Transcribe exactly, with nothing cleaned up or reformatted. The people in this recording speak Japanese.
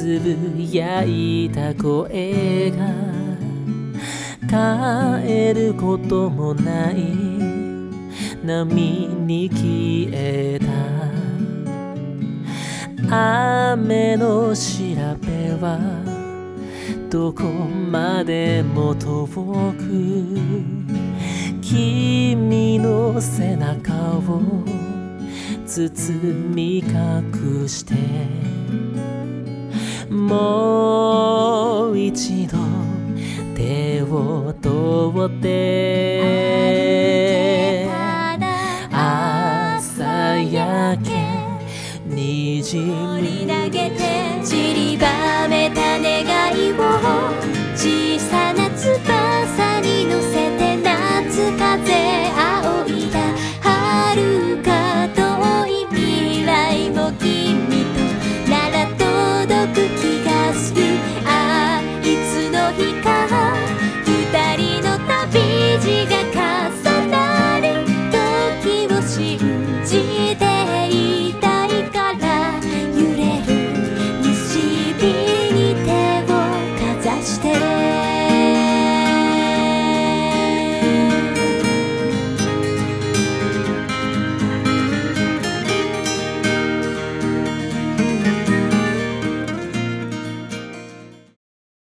つぶやいた声が帰ることもない波に消えた。雨の調べはどこまでも遠く、君の背中を包み隠して、もう一度手を取って朝焼けにじむ放り投げて散りばめた願いを